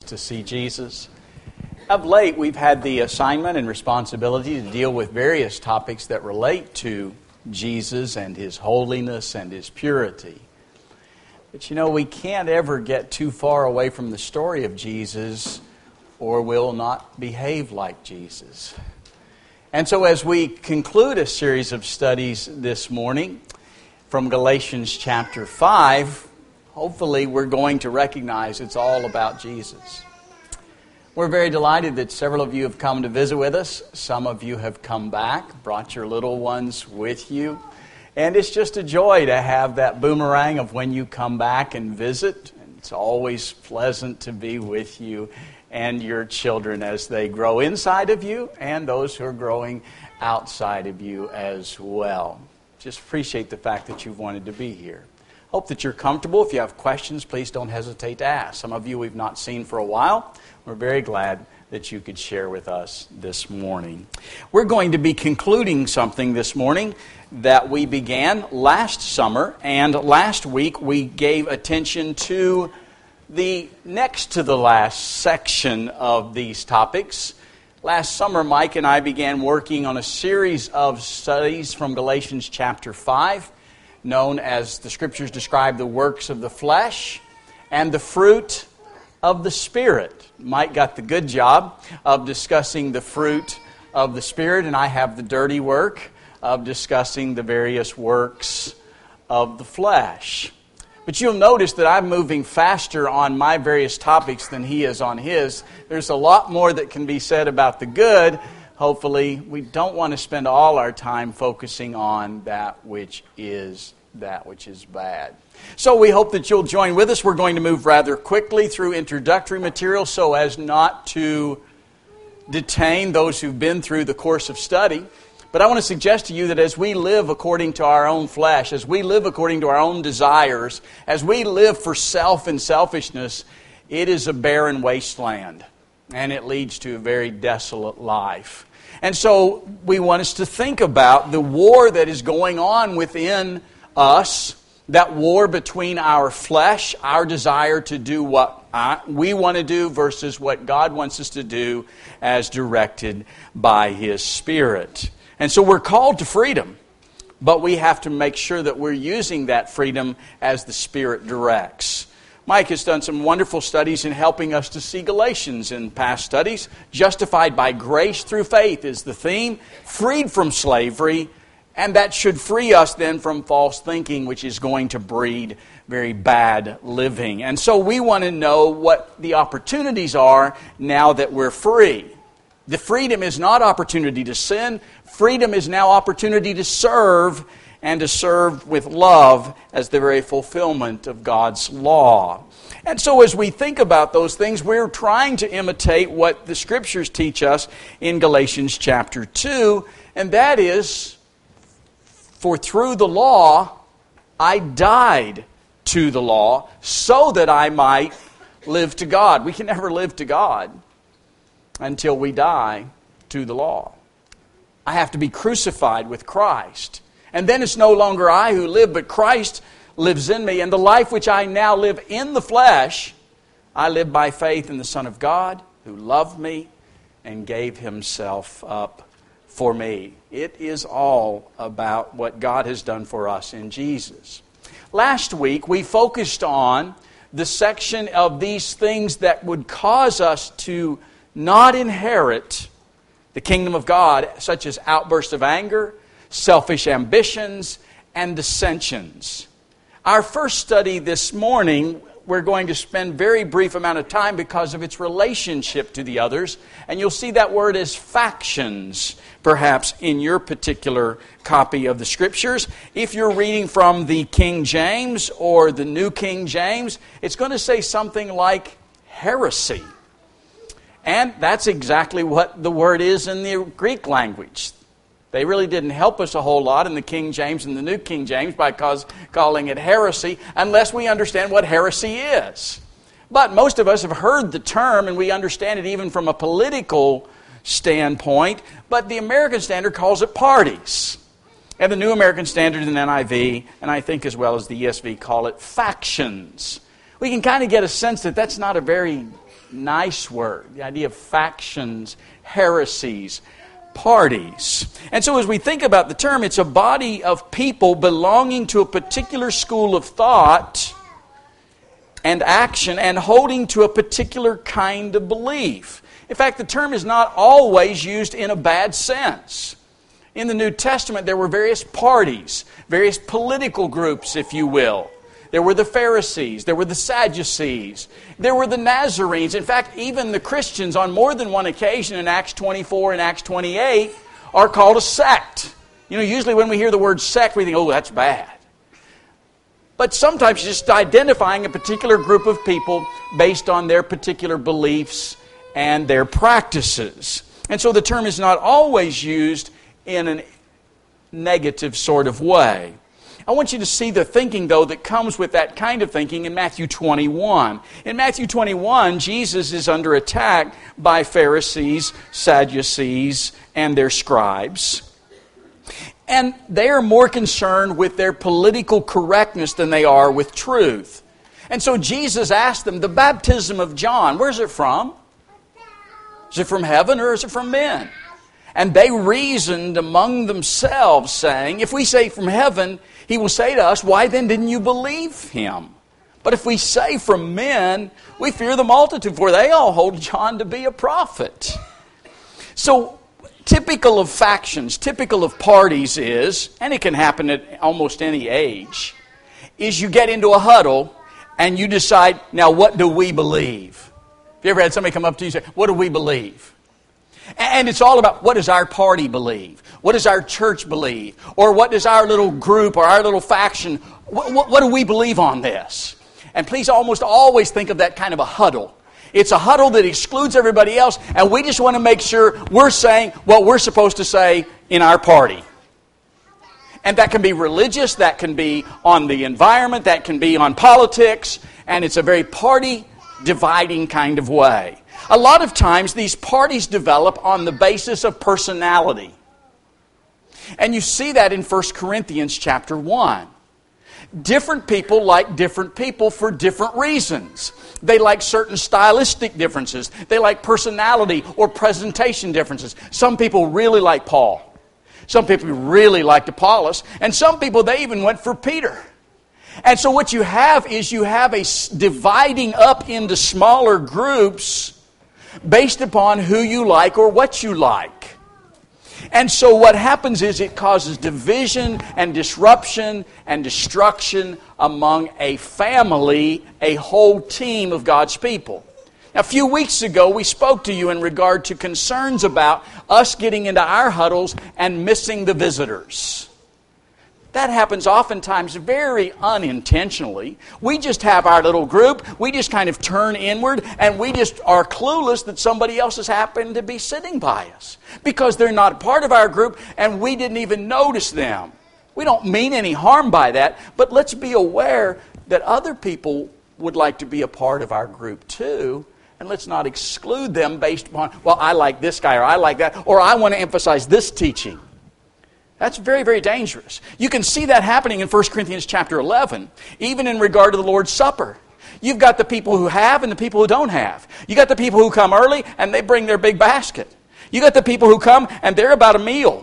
to see Jesus. Of late, we've had the assignment and responsibility to deal with various topics that relate to Jesus and His holiness and His purity. But you know, we can't ever get too far away from the story of Jesus or we'll not behave like Jesus. And so as we conclude a series of studies this morning from Galatians chapter 5, hopefully we're going to recognize it's all about Jesus. We're very delighted that several of you have come to visit with us. Some of you have come back, brought your little ones with you. And it's just a joy to have that boomerang of when you come back and visit. It's always pleasant to be with you and your children as they grow inside of you and those who are growing outside of you as well. Just appreciate the fact that you've wanted to be here. Hope that you're comfortable. If you have questions, please don't hesitate to ask. Some of you we've not seen for a while. We're very glad that you could share with us this morning. We're going to be concluding something this morning that we began last summer, and last week we gave attention to the next to the last section of these topics. Last summer, Mike and I began working on a series of studies from Galatians chapter 5, known as the Scriptures describe the works of the flesh and the fruit of the Spirit. Mike got the good job of discussing the fruit of the Spirit, and I have the dirty work of discussing the various works of the flesh. But you'll notice that I'm moving faster on my various topics than he is on his. There's a lot more that can be said about the good. Hopefully, we don't want to spend all our time focusing on that which is bad. So we hope that you'll join with us. We're going to move rather quickly through introductory material so as not to detain those who've been through the course of study. But I want to suggest to you that as we live according to our own flesh, as we live according to our own desires, as we live for self and selfishness, it is a barren wasteland, and it leads to a very desolate life. And so we want us to think about the war that is going on within us, that war between our flesh, our desire to do what we want to do versus what God wants us to do as directed by His Spirit. And so we're called to freedom, but we have to make sure that we're using that freedom as the Spirit directs. Mike has done some wonderful studies in helping us to see Galatians in past studies. Justified by grace through faith is the theme. Freed from slavery. And that should free us then from false thinking, which is going to breed very bad living. And so we want to know what the opportunities are now that we're free. The freedom is not opportunity to sin. Freedom is now opportunity to serve, and to serve with love as the very fulfillment of God's law. And so as we think about those things, we're trying to imitate what the Scriptures teach us in Galatians chapter 2, and that is, for through the law I died to the law so that I might live to God. We can never live to God until we die to the law. I have to be crucified with Christ. And then it's no longer I who live, but Christ lives in me. And the life which I now live in the flesh, I live by faith in the Son of God, who loved me and gave Himself up for me. It is all about what God has done for us in Jesus. Last week, we focused on the section of these things that would cause us to not inherit the kingdom of God, such as outbursts of anger, selfish ambitions, and dissensions. Our first study this morning, we're going to spend a very brief amount of time because of its relationship to the others. And you'll see that word as factions, perhaps, in your particular copy of the Scriptures. If you're reading from the King James or the New King James, it's going to say something like heresy. And that's exactly what the word is in the Greek language. They really didn't help us a whole lot in the King James and the New King James by calling it heresy, unless we understand what heresy is. But most of us have heard the term, and we understand it even from a political standpoint, but the American Standard calls it parties. And the New American Standard and NIV, and I think as well as the ESV, call it factions. We can kind of get a sense that that's not a very nice word. The idea of factions, heresies, parties. And so as we think about the term, it's a body of people belonging to a particular school of thought and action and holding to a particular kind of belief. In fact, the term is not always used in a bad sense. In the New Testament, there were various parties, various political groups, if you will. There were the Pharisees, there were the Sadducees, there were the Nazarenes. In fact, even the Christians on more than one occasion in Acts 24 and Acts 28 are called a sect. You know, usually when we hear the word sect, we think, oh, that's bad. But sometimes just identifying a particular group of people based on their particular beliefs and their practices. And so the term is not always used in a negative sort of way. I want you to see the thinking, though, that comes with that kind of thinking in Matthew 21. In Matthew 21, Jesus is under attack by Pharisees, Sadducees, and their scribes. And they are more concerned with their political correctness than they are with truth. And so Jesus asked them, the baptism of John, where's it from? Is it from heaven or is it from men? And they reasoned among themselves, saying, if we say from heaven, he will say to us, why then didn't you believe him? But if we say from men, we fear the multitude, for they all hold John to be a prophet. So, typical of factions, typical of parties is, and it can happen at almost any age, is you get into a huddle and you decide, now what do we believe? Have you ever had somebody come up to you and say, what do we believe? And it's all about, what does our party believe? What does our church believe? Or what does our little group or our little faction, what do we believe on this? And please almost always think of that kind of a huddle. It's a huddle that excludes everybody else, and we just want to make sure we're saying what we're supposed to say in our party. And that can be religious, that can be on the environment, that can be on politics, and it's a very party-dividing kind of way. A lot of times these parties develop on the basis of personality. And you see that in 1 Corinthians chapter 1. Different people like different people for different reasons. They like certain stylistic differences. They like personality or presentation differences. Some people really like Paul. Some people really liked Apollos. And some people, they even went for Peter. And so what you have is you have a dividing up into smaller groups based upon who you like or what you like. And so what happens is it causes division and disruption and destruction among a family, a whole team of God's people. Now, a few weeks ago, we spoke to you in regard to concerns about us getting into our huddles and missing the visitors. That happens oftentimes very unintentionally. We just have our little group, we just kind of turn inward, and we just are clueless that somebody else has happened to be sitting by us. Because they're not a part of our group, and we didn't even notice them. We don't mean any harm by that, but let's be aware that other people would like to be a part of our group too, and let's not exclude them based upon, well, I like this guy, or I like that, or I want to emphasize this teaching. That's very, very dangerous. You can see that happening in 1 Corinthians chapter 11, even in regard to the Lord's Supper. You've got the people who have and the people who don't have. You got the people who come early and they bring their big basket. You got the people who come and they're about a meal.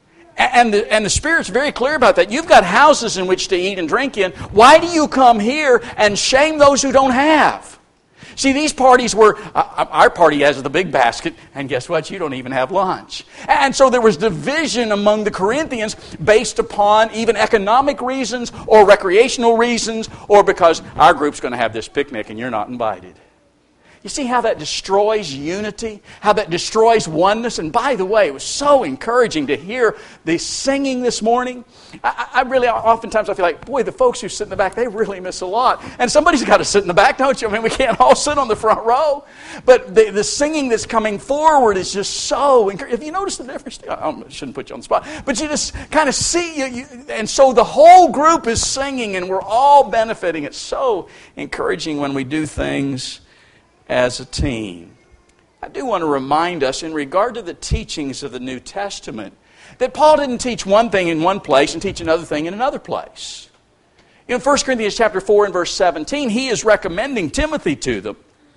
And the Spirit's very clear about that. You've got houses in which to eat and drink in. Why do you come here and shame those who don't have? See, these parties were, our party has the big basket, and guess what? You don't even have lunch. And so there was division among the Corinthians based upon even economic reasons or recreational reasons, or because our group's going to have this picnic and you're not invited. You see how that destroys unity? How that destroys oneness? And by the way, it was so encouraging to hear the singing this morning. I really, oftentimes I feel like, boy, the folks who sit in the back, they really miss a lot. And somebody's got to sit in the back, don't you? I mean, we can't all sit on the front row. But the singing that's coming forward is just so encouraging. Have you noticed the difference? I shouldn't put you on the spot. But you just kind of see, and so the whole group is singing and we're all benefiting. It's so encouraging when we do things as a team. I do want to remind us in regard to the teachings of the New Testament that Paul didn't teach one thing in one place and teach another thing in another place. In 1 Corinthians chapter 4 and verse 17, he is recommending Timothy to them.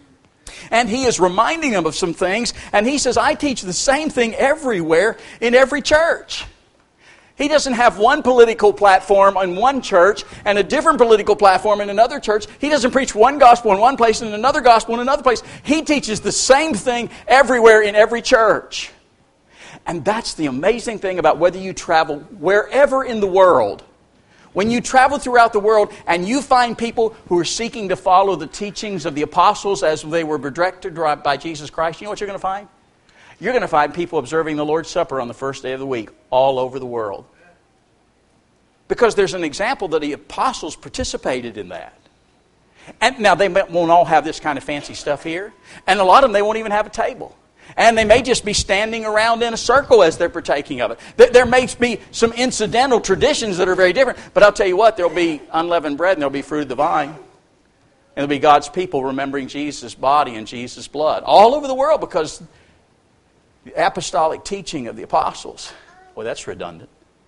And he is reminding them of some things, and he says, I teach the same thing everywhere in every church. He doesn't have one political platform in one church and a different political platform in another church. He doesn't preach one gospel in one place and another gospel in another place. He teaches the same thing everywhere in every church. And that's the amazing thing about whether you travel wherever in the world. When you travel throughout the world and you find people who are seeking to follow the teachings of the apostles as they were directed by Jesus Christ, you know what you're going to find? You're going to find people observing the Lord's Supper on the first day of the week all over the world. Because there's an example that the apostles participated in that. And now they won't all have this kind of fancy stuff here. And a lot of them, they won't even have a table. And they may just be standing around in a circle as they're partaking of it. There may be some incidental traditions that are very different. But I'll tell you what, there'll be unleavened bread and there'll be fruit of the vine. And there'll be God's people remembering Jesus' body and Jesus' blood. All over the world, because the apostolic teaching of the apostles, well, that's redundant,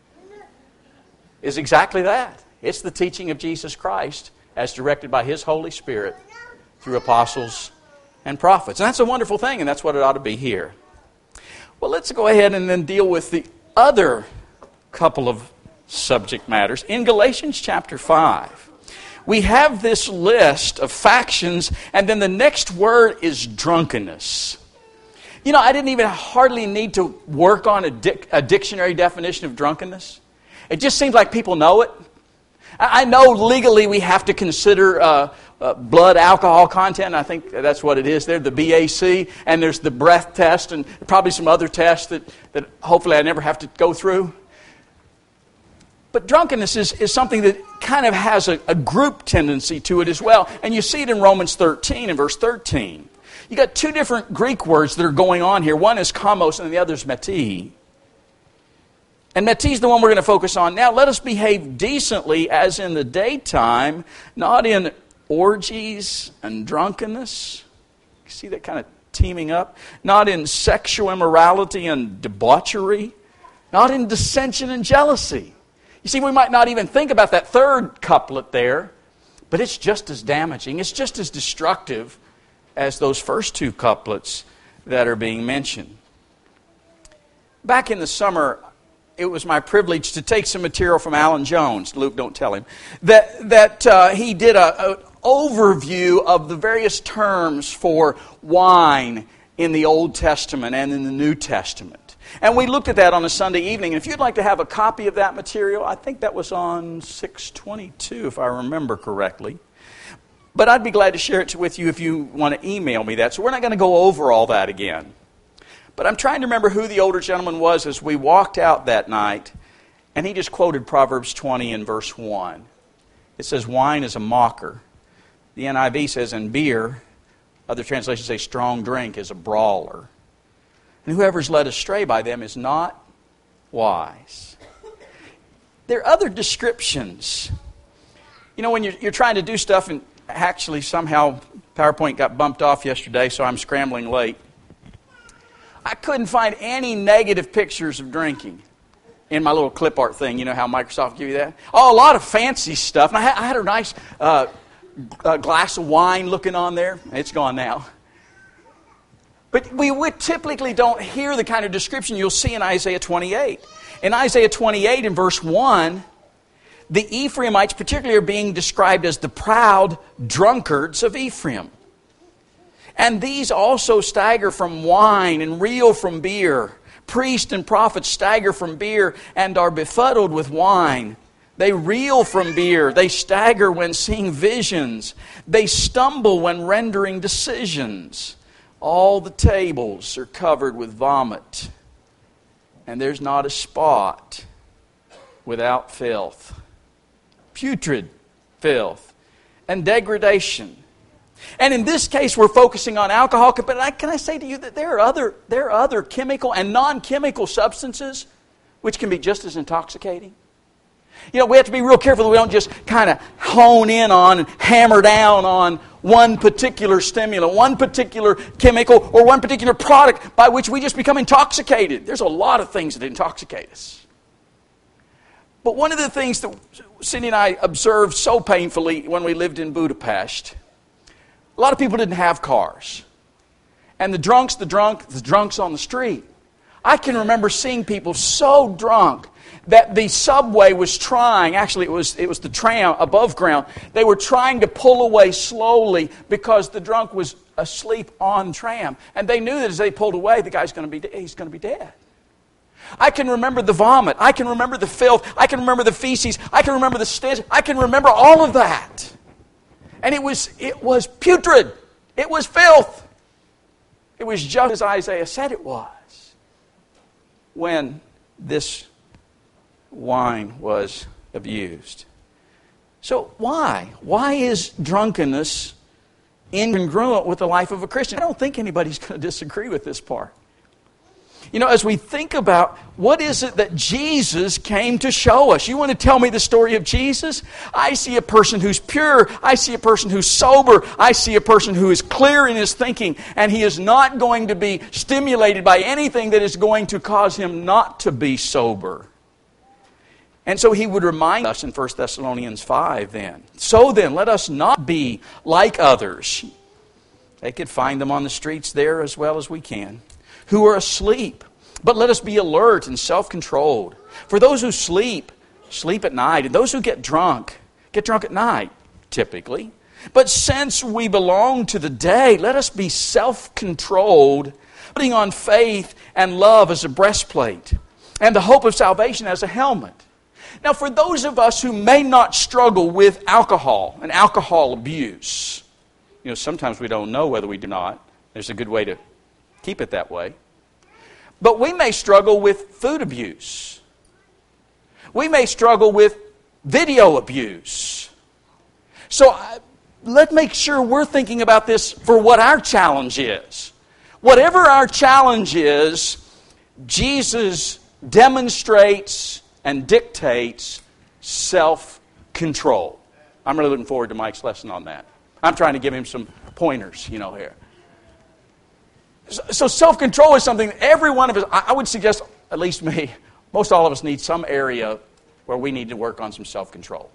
is exactly that. It's the teaching of Jesus Christ as directed by His Holy Spirit through apostles and prophets. And that's a wonderful thing, and that's what it ought to be here. Well, let's go ahead and then deal with the other couple of subject matters. In Galatians chapter 5, we have this list of factions, and then the next word is drunkenness. You know, I didn't even hardly need to work on a dictionary definition of drunkenness. It just seems like people know it. I know legally we have to consider blood alcohol content. I think that's what it is there, the BAC. And there's the breath test and probably some other tests that hopefully I never have to go through. But drunkenness is something that kind of has a group tendency to it as well. And you see it in Romans 13 and verse 13. You got two different Greek words that are going on here. One is kamos and the other is meti. And meti is the one we're going to focus on now. Let us behave decently as in the daytime, not in orgies and drunkenness. You see that kind of teaming up? Not in sexual immorality and debauchery. Not in dissension and jealousy. You see, we might not even think about that third couplet there, but it's just as damaging. It's just as destructive as those first two couplets that are being mentioned. Back in the summer, it was my privilege to take some material from Alan Jones. Luke, don't tell him. That he did an overview of the various terms for wine in the Old Testament and in the New Testament. And we looked at that on a Sunday evening. And if you'd like to have a copy of that material, I think that was on 622, if I remember correctly. But I'd be glad to share it with you if you want to email me that. So we're not going to go over all that again. But I'm trying to remember who the older gentleman was as we walked out that night. And he just quoted Proverbs 20 and verse 1. It says, wine is a mocker. The NIV says, and beer, other translations say strong drink, is a brawler. And whoever's led astray by them is not wise. There are other descriptions. You know, when you're trying to do stuff, and actually somehow PowerPoint got bumped off yesterday, so I'm scrambling late. I couldn't find any negative pictures of drinking in my little clip art thing. You know how Microsoft give you that? Oh, a lot of fancy stuff. And I had a nice glass of wine looking on there. It's gone now. But we typically don't hear the kind of description you'll see in Isaiah 28. In Isaiah 28 in verse 1, the Ephraimites particularly are being described as the proud drunkards of Ephraim. And these also stagger from wine and reel from beer. Priests and prophets stagger from beer and are befuddled with wine. They reel from beer. They stagger when seeing visions. They stumble when rendering decisions. All the tables are covered with vomit. And there's not a spot without filth. Putrid filth and degradation. And in this case, we're focusing on alcohol. But can I say to you that there are other chemical and non-chemical substances which can be just as intoxicating? You know, we have to be real careful that we don't just kind of hone in on and hammer down on one particular stimulant, one particular chemical, or one particular product by which we just become intoxicated. There's a lot of things that intoxicate us. But one of the things that Cindy and I observed so painfully when we lived in Budapest, a lot of people didn't have cars. And the drunks on the street. I can remember seeing people so drunk that the subway was trying, actually it was the tram above ground, they were trying to pull away slowly because the drunk was asleep on tram. And they knew that as they pulled away, the guy's going to be dead. I can remember the vomit. I can remember the filth. I can remember the feces. I can remember the stench. I can remember all of that. And it was putrid. It was filth. It was just as Isaiah said it was when this wine was abused. So why? Why is drunkenness incongruent with the life of a Christian? I don't think anybody's going to disagree with this part. You know, as we think about what is it that Jesus came to show us. You want to tell me the story of Jesus? I see a person who's pure. I see a person who's sober. I see a person who is clear in his thinking. And he is not going to be stimulated by anything that is going to cause him not to be sober. And so he would remind us in 1 Thessalonians 5 then. So then, let us not be like others. They could find them on the streets there as well as we can. Who are asleep. But let us be alert and self-controlled. For those who sleep at night. And those who get drunk at night, typically. But since we belong to the day, let us be self-controlled, putting on faith and love as a breastplate, and the hope of salvation as a helmet. Now, for those of us who may not struggle with alcohol and alcohol abuse, you know, sometimes we don't know whether we do not. There's a good way to keep it that way. But we may struggle with food abuse. We may struggle with video abuse. So let's make sure we're thinking about this for what our challenge is. Whatever our challenge is, Jesus demonstrates and dictates self-control. I'm really looking forward to Mike's lesson on that. I'm trying to give him some pointers, here. So self-control is something that every one of us, I would suggest, at least me, most all of us need some area where we need to work on some self-control.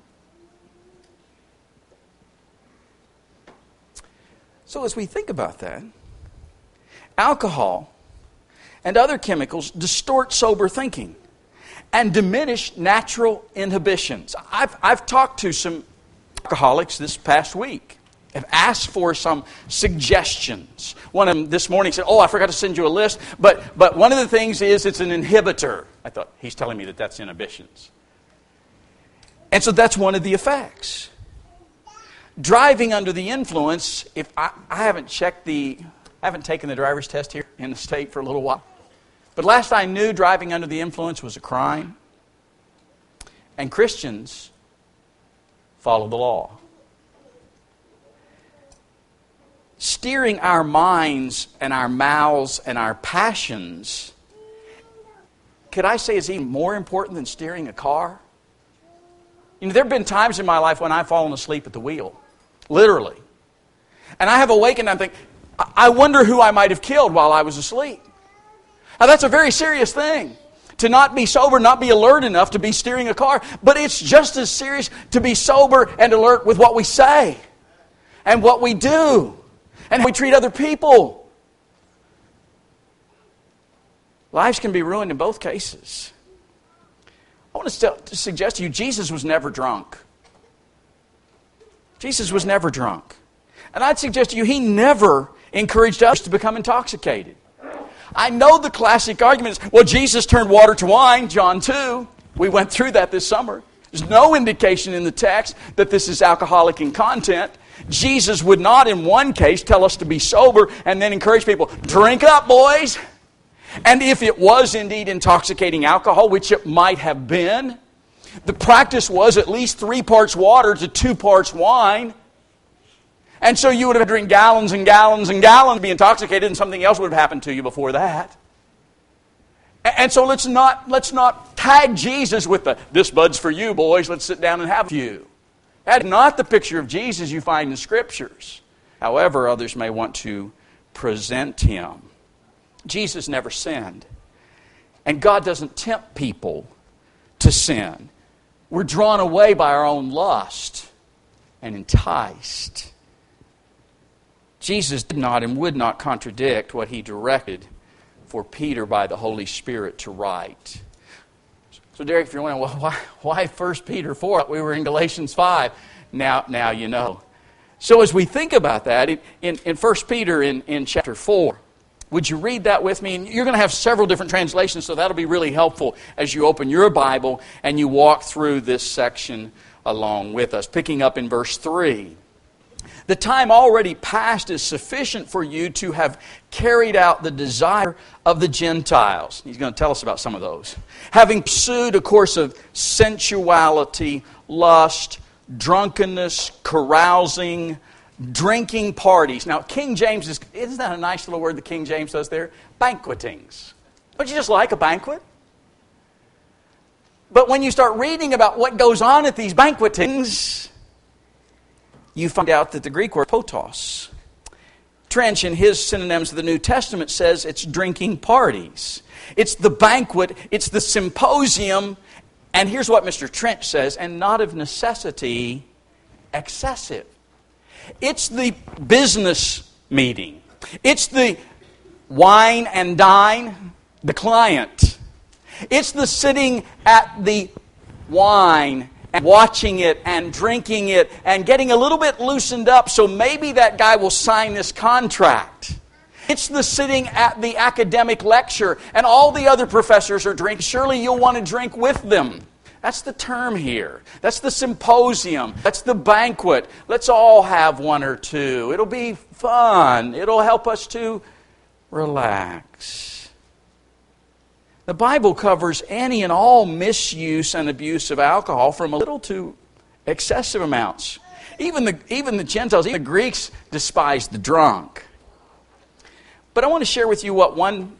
So as we think about that, alcohol and other chemicals distort sober thinking and diminish natural inhibitions. I've talked to some alcoholics this past week. Have asked for some suggestions. One of them this morning said, I forgot to send you a list, but one of the things is it's an inhibitor. I thought, he's telling me that's inhibitions. And so that's one of the effects. Driving under the influence, if I haven't taken the driver's test here in the state for a little while. But last I knew, driving under the influence was a crime. And Christians follow the law. Steering our minds and our mouths and our passions, could I say, is even more important than steering a car? There have been times in my life when I've fallen asleep at the wheel, literally. And I have awakened and I think, I wonder who I might have killed while I was asleep. Now that's a very serious thing. To not be sober, not be alert enough to be steering a car. But it's just as serious to be sober and alert with what we say and what we do. And how we treat other people. Lives can be ruined in both cases. I want to suggest to you, Jesus was never drunk. Jesus was never drunk. And I'd suggest to you, He never encouraged us to become intoxicated. I know the classic argument is, well, Jesus turned water to wine, John 2. We went through that this summer. There's no indication in the text that this is alcoholic in content. Jesus would not, in one case, tell us to be sober and then encourage people, drink up, boys. And if it was indeed intoxicating alcohol, which it might have been, the practice was at least 3 parts water to 2 parts wine. And so you would have drank gallons and gallons and gallons to be intoxicated, and something else would have happened to you before that. And so let's not tag Jesus with this bud's for you, boys. Let's sit down and have a few. That is not the picture of Jesus you find in Scriptures. However, others may want to present Him. Jesus never sinned. And God doesn't tempt people to sin. We're drawn away by our own lust and enticed. Jesus did not and would not contradict what he directed for Peter by the Holy Spirit to write. So Derek, if you're wondering, well, why 1 Peter 4? We were in Galatians 5. Now you know. So as we think about that, in 1 Peter in chapter 4, would you read that with me? And you're going to have several different translations, so that'll be really helpful as you open your Bible and you walk through this section along with us. Picking up in verse 3. The time already past is sufficient for you to have carried out the desire of the Gentiles. He's going to tell us about some of those. Having pursued a course of sensuality, lust, drunkenness, carousing, drinking parties. Now, King James isn't that a nice little word that King James does there? Banquetings. Don't you just like a banquet? But when you start reading about what goes on at these banquetings, you find out that the Greek word potos. Trench, in his synonyms of the New Testament, says it's drinking parties. It's the banquet, it's the symposium, and here's what Mr. Trench says, and not of necessity excessive. It's the business meeting. It's the wine and dine, the client. It's the sitting at the wine and watching it and drinking it and getting a little bit loosened up so maybe that guy will sign this contract. It's the sitting at the academic lecture and all the other professors are drinking. Surely you'll want to drink with them. That's the term here. That's the symposium. That's the banquet. Let's all have one or two. It'll be fun. It'll help us to relax. The Bible covers any and all misuse and abuse of alcohol from a little to excessive amounts. Even the Gentiles, even the Greeks despised the drunk. But I want to share with you what one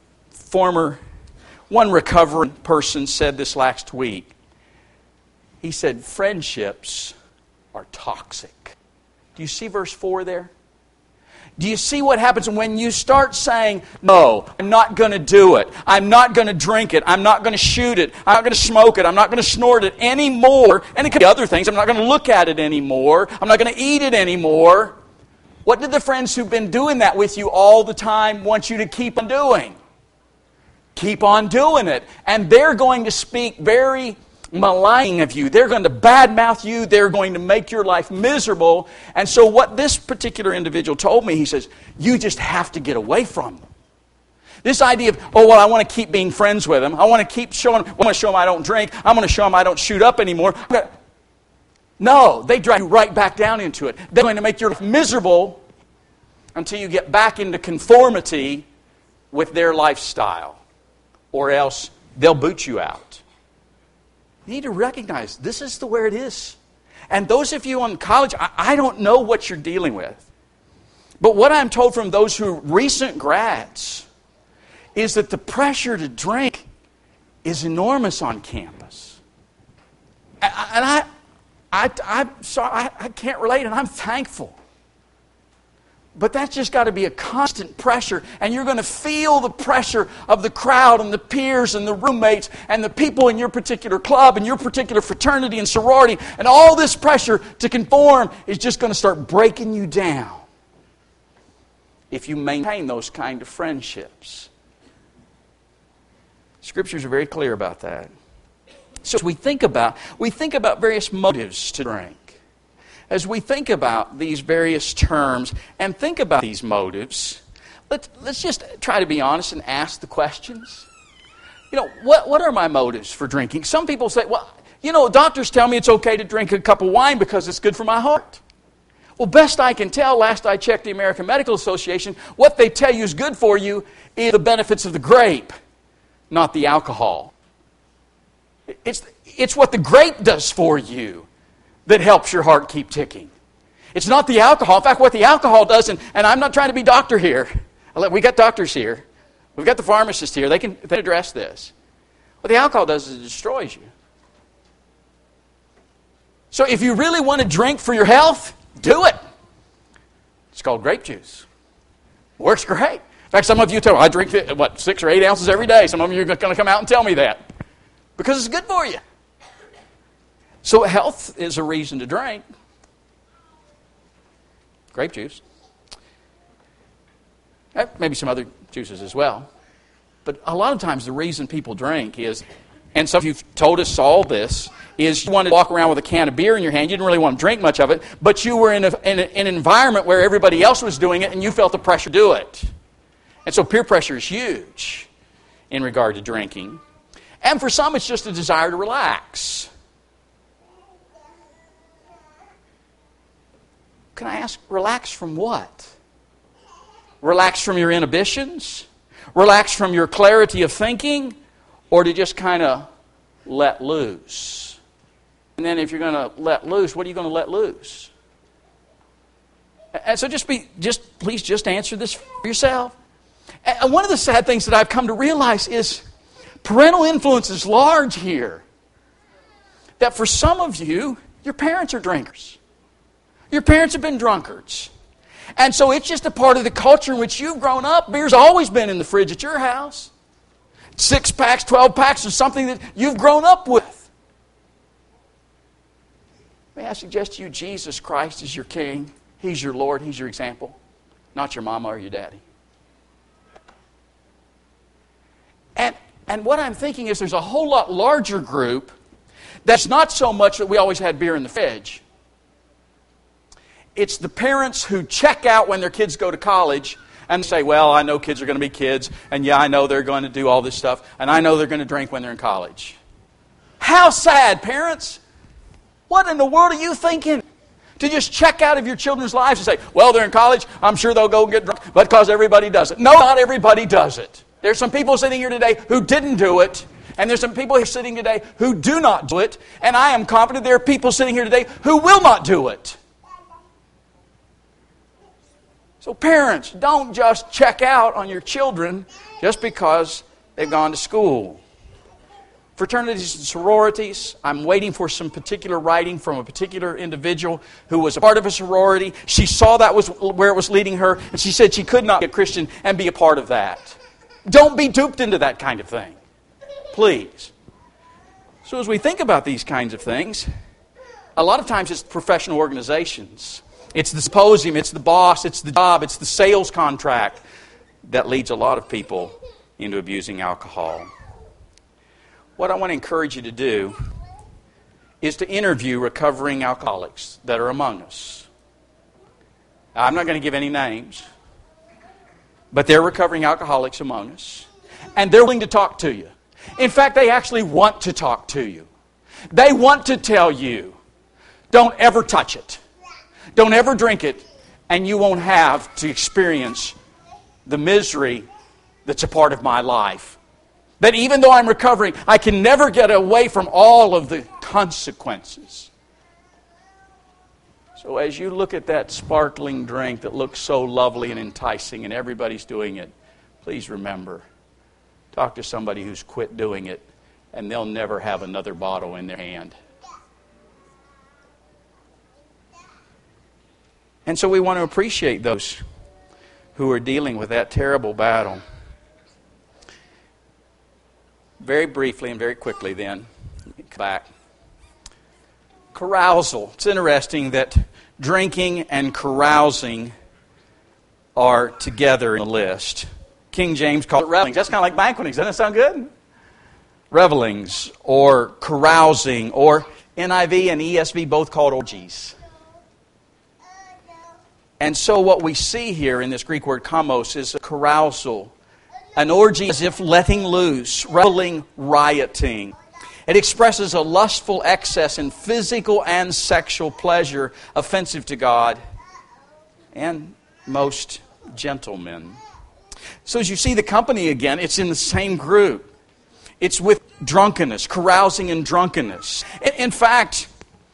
recovering person said this last week. He said, friendships are toxic. Do you see verse 4 there? Do you see what happens when you start saying, no, I'm not going to do it. I'm not going to drink it. I'm not going to shoot it. I'm not going to smoke it. I'm not going to snort it anymore. And it could be other things. I'm not going to look at it anymore. I'm not going to eat it anymore. What did the friends who've been doing that with you all the time want you to keep on doing? Keep on doing it. And they're going to speak very maligning of you. They're going to badmouth you. They're going to make your life miserable. And so what this particular individual told me, he says, you just have to get away from them. This idea of, oh, well, I want to keep being friends with them. I want to keep showing them, I want to show them I don't drink. I'm going to show them I don't shoot up anymore. No, they drag you right back down into it. They're going to make your life miserable until you get back into conformity with their lifestyle. Or else they'll boot you out. You need to recognize this is the way it is. And those of you in college, I don't know what you're dealing with. But what I'm told from those who are recent grads is that the pressure to drink is enormous on campus. And I'm sorry, I can't relate, and I'm thankful. But that's just got to be a constant pressure. And you're going to feel the pressure of the crowd and the peers and the roommates and the people in your particular club and your particular fraternity and sorority. And all this pressure to conform is just going to start breaking you down if you maintain those kind of friendships. Scriptures are very clear about that. So we think about various motives to drink. As we think about these various terms and think about these motives, let's just try to be honest and ask the questions. You know, what are my motives for drinking? Some people say, well, you know, doctors tell me it's okay to drink a cup of wine because it's good for my heart. Well, best I can tell, last I checked the American Medical Association, what they tell you is good for you is the benefits of the grape, not the alcohol. It's what the grape does for you that helps your heart keep ticking. It's not the alcohol. In fact, what the alcohol does, and I'm not trying to be doctor here. We got doctors here. We've got the pharmacists here. They can address this. What the alcohol does is it destroys you. So if you really want to drink for your health, do it. It's called grape juice. Works great. In fact, some of you tell me, I drink, 6 or 8 ounces every day. Some of you are going to come out and tell me that. Because it's good for you. So health is a reason to drink grape juice. Maybe some other juices as well. But a lot of times the reason people drink is, and some of you have told us all this, is you wanted to walk around with a can of beer in your hand. You didn't really want to drink much of it, but you were in an environment where everybody else was doing it and you felt the pressure to do it. And so peer pressure is huge in regard to drinking. And for some, it's just a desire to relax. Can I ask, relax from what? Relax from your inhibitions? Relax from your clarity of thinking? Or to just kind of let loose? And then if you're going to let loose, what are you going to let loose? And so please answer this for yourself. And one of the sad things that I've come to realize is parental influence is large here. That for some of you, your parents are drinkers. Your parents have been drunkards. And so it's just a part of the culture in which you've grown up. Beer's always been in the fridge at your house. 6-packs, 12-packs is something that you've grown up with. May I suggest to you, Jesus Christ is your King. He's your Lord. He's your example. Not your mama or your daddy. And what I'm thinking is there's a whole lot larger group that's not so much that we always had beer in the fridge. It's the parents who check out when their kids go to college and say, well, I know kids are going to be kids, and yeah, I know they're going to do all this stuff, and I know they're going to drink when they're in college. How sad, parents! What in the world are you thinking? To just check out of your children's lives and say, well, they're in college, I'm sure they'll go and get drunk, but because everybody does it. No, not everybody does it. There's some people sitting here today who didn't do it, and there's some people here sitting today who do not do it, and I am confident there are people sitting here today who will not do it. So parents, don't just check out on your children just because they've gone to school. Fraternities and sororities, I'm waiting for some particular writing from a particular individual who was a part of a sorority. She saw that was where it was leading her, and she said she could not be a Christian and be a part of that. Don't be duped into that kind of thing. Please. So as we think about these kinds of things, a lot of times it's professional organizations. It's the symposium, it's the boss, it's the job, it's the sales contract that leads a lot of people into abusing alcohol. What I want to encourage you to do is to interview recovering alcoholics that are among us. Now, I'm not going to give any names, but they're recovering alcoholics among us. And they're willing to talk to you. In fact, they actually want to talk to you. They want to tell you, don't ever touch it. Don't ever drink it, and you won't have to experience the misery that's a part of my life. That even though I'm recovering, I can never get away from all of the consequences. So as you look at that sparkling drink that looks so lovely and enticing and everybody's doing it, please remember, talk to somebody who's quit doing it and they'll never have another bottle in their hand. And so we want to appreciate those who are dealing with that terrible battle. Very briefly and very quickly then, come back. Carousal. It's interesting that drinking and carousing are together in the list. King James called it revelings. That's kind of like banquetings. Doesn't that sound good? Revelings or carousing, or NIV and ESV both called orgies. And so what we see here in this Greek word kamos is a carousal. An orgy as if letting loose, reveling, rioting. It expresses a lustful excess in physical and sexual pleasure offensive to God and most gentlemen. So as you see the company again, it's in the same group. It's with drunkenness, carousing and drunkenness. In fact,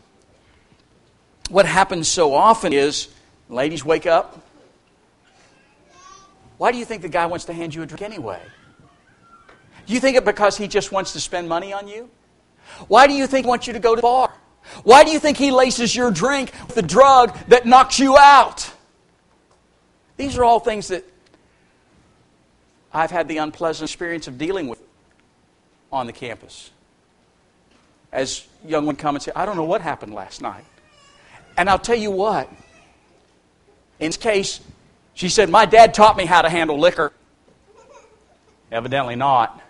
what happens so often is, ladies, wake up. Why do you think the guy wants to hand you a drink anyway? Do you think it because he just wants to spend money on you? Why do you think he wants you to go to the bar? Why do you think he laces your drink with the drug that knocks you out? These are all things that I've had the unpleasant experience of dealing with on the campus. As young ones come and say, I don't know what happened last night. And I'll tell you what, in this case, She said, my dad taught me how to handle liquor. Evidently not.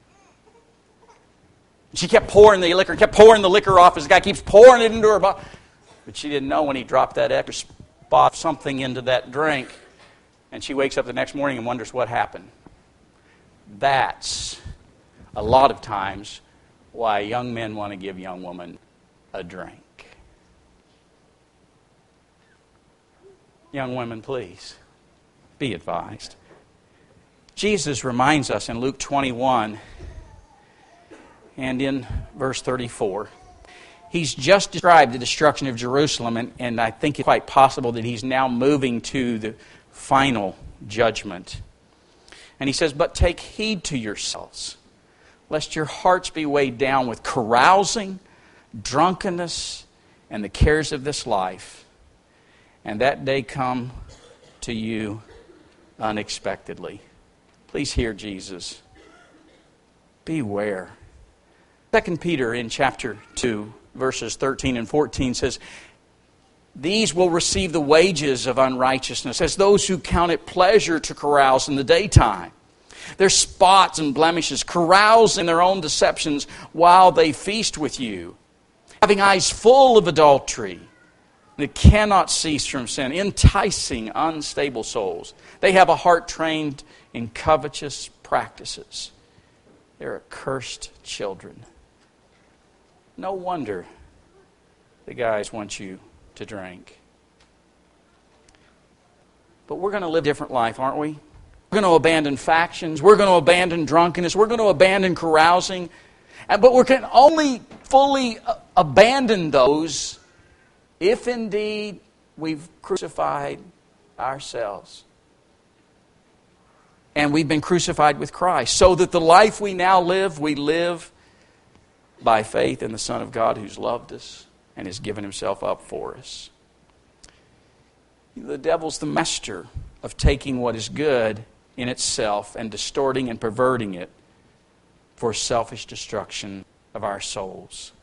She kept pouring the liquor off as the guy keeps pouring it into her bottle. But she didn't know when he dropped that extra spot, something into that drink. And she wakes up the next morning and wonders what happened. That's a lot of times why young men want to give young women a drink. Young women, please, be advised. Jesus reminds us in Luke 21 and in verse 34. He's just described the destruction of Jerusalem, and I think it's quite possible that he's now moving to the final judgment. And he says, but take heed to yourselves, lest your hearts be weighed down with carousing, drunkenness, and the cares of this life, and that day come to you unexpectedly. Please hear Jesus. Beware. 2 Peter in chapter 2, verses 13 and 14 says, these will receive the wages of unrighteousness as those who count it pleasure to carouse in the daytime. Their spots and blemishes carouse in their own deceptions while they feast with you, having eyes full of adultery that cannot cease from sin, enticing unstable souls. They have a heart trained in covetous practices. They're accursed children. No wonder the guys want you to drink. But we're going to live a different life, aren't we? We're going to abandon factions. We're going to abandon drunkenness. We're going to abandon carousing. But we can only fully abandon those if indeed we've crucified ourselves. And we've been crucified with Christ, so that the life we now live, we live by faith in the Son of God who's loved us and has given himself up for us. The devil's the master of taking what is good in itself and distorting and perverting it for selfish destruction of our souls.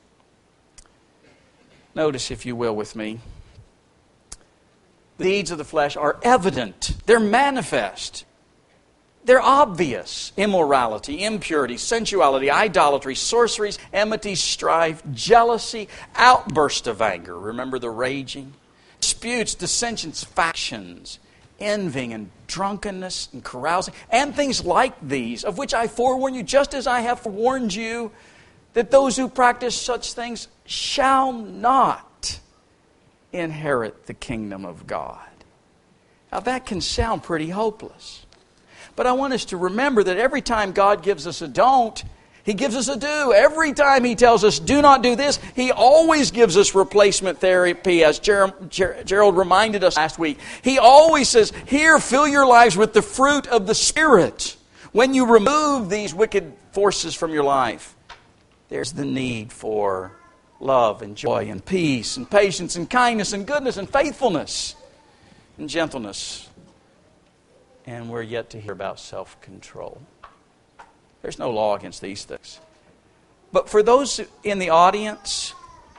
Notice, if you will, with me, the deeds of the flesh are evident. They're manifest. They're obvious. Immorality, impurity, sensuality, idolatry, sorceries, enmity, strife, jealousy, outburst of anger. Remember the raging? Disputes, dissensions, factions, envying and drunkenness and carousing, and things like these, of which I forewarn you, just as I have warned you, that those who practice such things shall not inherit the kingdom of God. Now that can sound pretty hopeless. But I want us to remember that every time God gives us a don't, He gives us a do. Every time He tells us, do not do this, He always gives us replacement therapy, as Gerald reminded us last week. He always says, here, fill your lives with the fruit of the Spirit. When you remove these wicked forces from your life, there's the need for love and joy and peace and patience and kindness and goodness and faithfulness and gentleness. And we're yet to hear about self-control. There's no law against these things. But for those in the audience,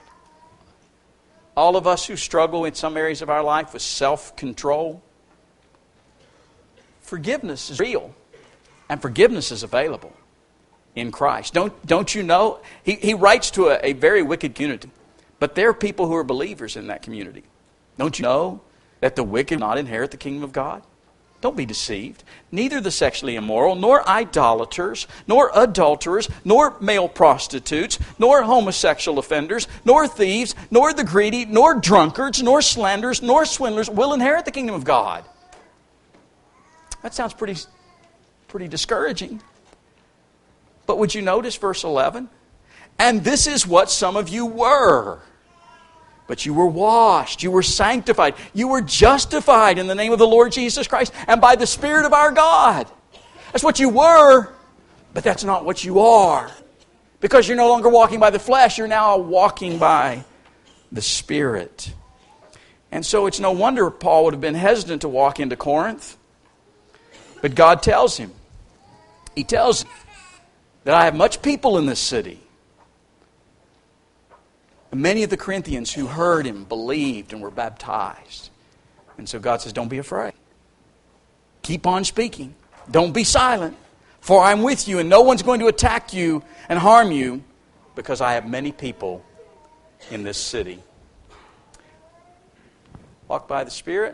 all of us who struggle in some areas of our life with self-control, forgiveness is real. And forgiveness is available in Christ. Don't you know? He writes to a very wicked community. But there are people who are believers in that community. Don't you know that the wicked will not inherit the kingdom of God? Don't be deceived. Neither the sexually immoral, nor idolaters, nor adulterers, nor male prostitutes, nor homosexual offenders, nor thieves, nor the greedy, nor drunkards, nor slanderers, nor swindlers will inherit the kingdom of God. That sounds pretty discouraging. But would you notice verse 11? And this is what some of you were. But you were washed, you were sanctified, you were justified in the name of the Lord Jesus Christ and by the Spirit of our God. That's what you were, but that's not what you are. Because you're no longer walking by the flesh, you're now walking by the Spirit. And so it's no wonder Paul would have been hesitant to walk into Corinth. But God tells him, He tells him that I have much people in this city. And many of the Corinthians who heard him believed and were baptized. And so God says, don't be afraid. Keep on speaking. Don't be silent. For I'm with you, and no one's going to attack you and harm you, because I have many people in this city. Walk by the Spirit.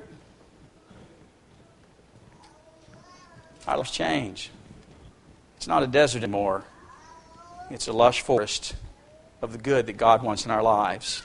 Our lives change. It's not a desert anymore. It's a lush forest of the good that God wants in our lives.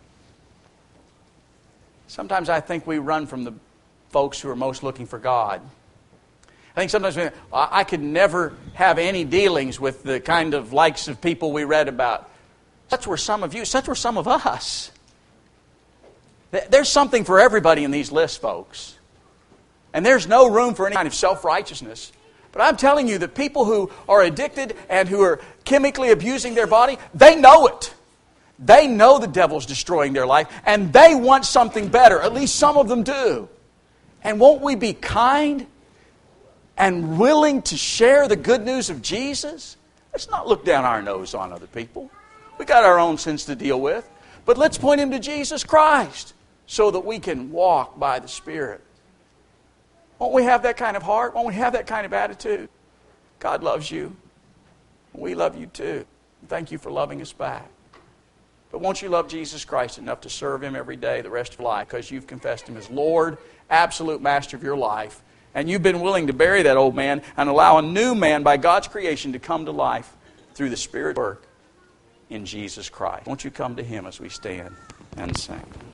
Sometimes I think we run from the folks who are most looking for God. I think sometimes I could never have any dealings with the kind of likes of people we read about. Such were some of you, such were some of us. There's something for everybody in these lists, folks. And there's no room for any kind of self-righteousness. But I'm telling you that people who are addicted and who are chemically abusing their body, they know it. They know the devil's destroying their life, and they want something better. At least some of them do. And won't we be kind and willing to share the good news of Jesus? Let's not look down our nose on other people. We got our own sins to deal with. But let's point them to Jesus Christ so that we can walk by the Spirit. Won't we have that kind of heart? Won't we have that kind of attitude? God loves you. We love you too. Thank you for loving us back. But won't you love Jesus Christ enough to serve Him every day the rest of your life because you've confessed Him as Lord, absolute master of your life, and you've been willing to bury that old man and allow a new man by God's creation to come to life through the Spirit work in Jesus Christ. Won't you come to Him as we stand and sing?